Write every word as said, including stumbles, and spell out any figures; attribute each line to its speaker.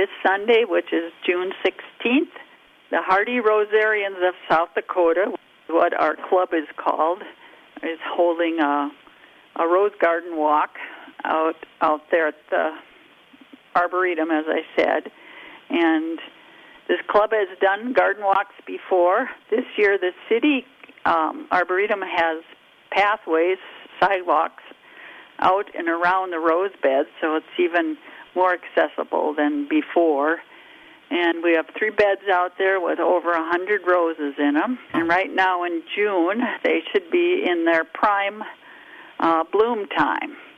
Speaker 1: this Sunday, which is June sixteenth. The Hardy Rosarians of South Dakota, what our club is called, is holding a, a rose garden walk out out there at the Arboretum, as I said. And this club has done garden walks before. This year, the city um, Arboretum has pathways, sidewalks, out and around the rose beds, so it's even more accessible than before. And we have three beds out there with over one hundred roses in them. And right now in June, they should be in their prime uh, bloom time.